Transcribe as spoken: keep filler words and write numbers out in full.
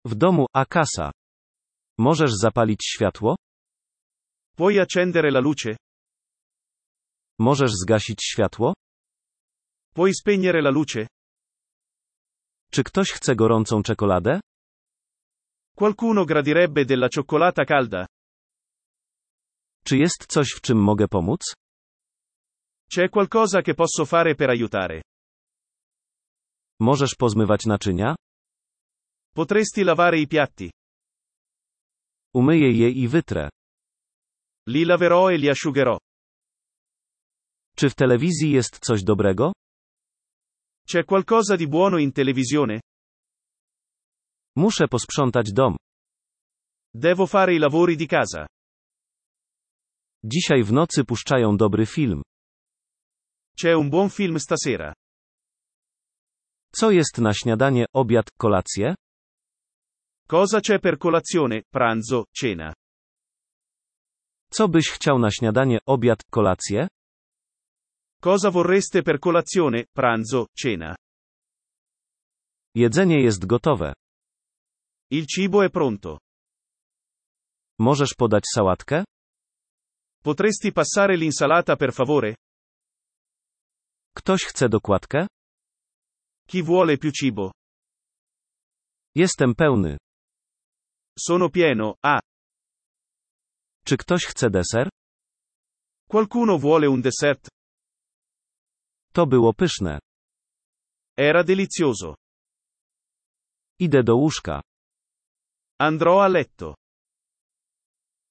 W domu, a casa. Możesz zapalić światło? Puoi accendere la luce? Możesz zgasić światło? Puoi spegnere la luce? Czy ktoś chce gorącą czekoladę? Qualcuno gradirebbe della cioccolata calda? Czy jest coś, w czym mogę pomóc? C'è qualcosa che posso fare per aiutare? Możesz pozmywać naczynia? Potresti lavare i piatti? Umyję je i wytrę. Li laverò e li asciugherò. Czy w telewizji jest coś dobrego? C'è qualcosa di buono in televisione? Muszę posprzątać dom. Devo fare i lavori di casa. Dzisiaj w nocy puszczają dobry film. C'è un buon film stasera. Co jest na śniadanie, obiad, kolację? Cosa c'è per colazione, pranzo, cena? Co byś chciał na śniadanie, obiad, kolację? Cosa vorreste per colazione, pranzo, cena? Jedzenie jest gotowe. Il cibo è pronto. Możesz podać sałatkę? Potresti passare l'insalata per favore? Ktoś chce dokładkę? Chi vuole più cibo? Jestem pełny. Sono pieno, ah. Czy ktoś chce deser? Qualcuno vuole un dessert? To było pyszne. Era delizioso. Idę do łóżka. Andrò a letto.